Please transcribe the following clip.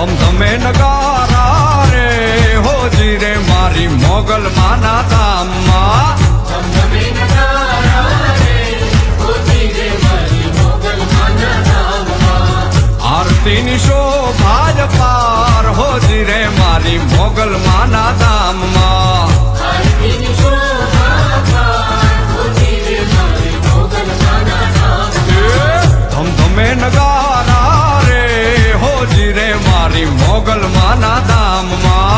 ધમધમે નગારા રે હોજી રે મારી મોગલ માના ધામમાં ધમધમે નગારા રે હોજી રે મારી મોગલ માના ધામમાં આરતીની શોભા જ પાર હોજી રે મારી મોગલ માના ધામમાં આરતીની શોભા પાર હોજી રે મારી મોગલ માના ધામમાં ધમધમે નગારા રે હોજી રે મારી મોગલ માના ધામમાં